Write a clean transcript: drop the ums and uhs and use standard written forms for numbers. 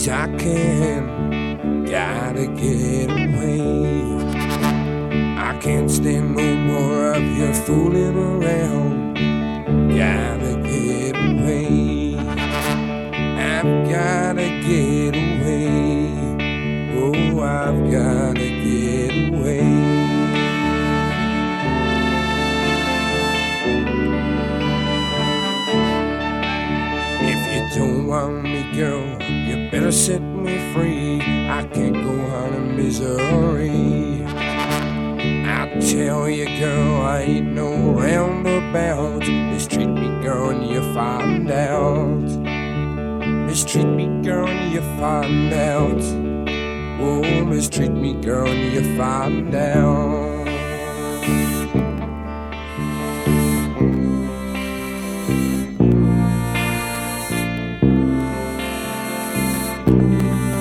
I can. Gotta get away. I can't stand no more of your fooling around. Gotta get away. I've gotta get away. Oh, I've gotta get away. If you don't want me, girl, you better set me free. I can't go on in misery. I tell you, girl, I ain't no roundabout. Mistreat me, girl, and you find out. Mistreat me, girl, and you find out. Oh, mistreat me, girl, and you find out.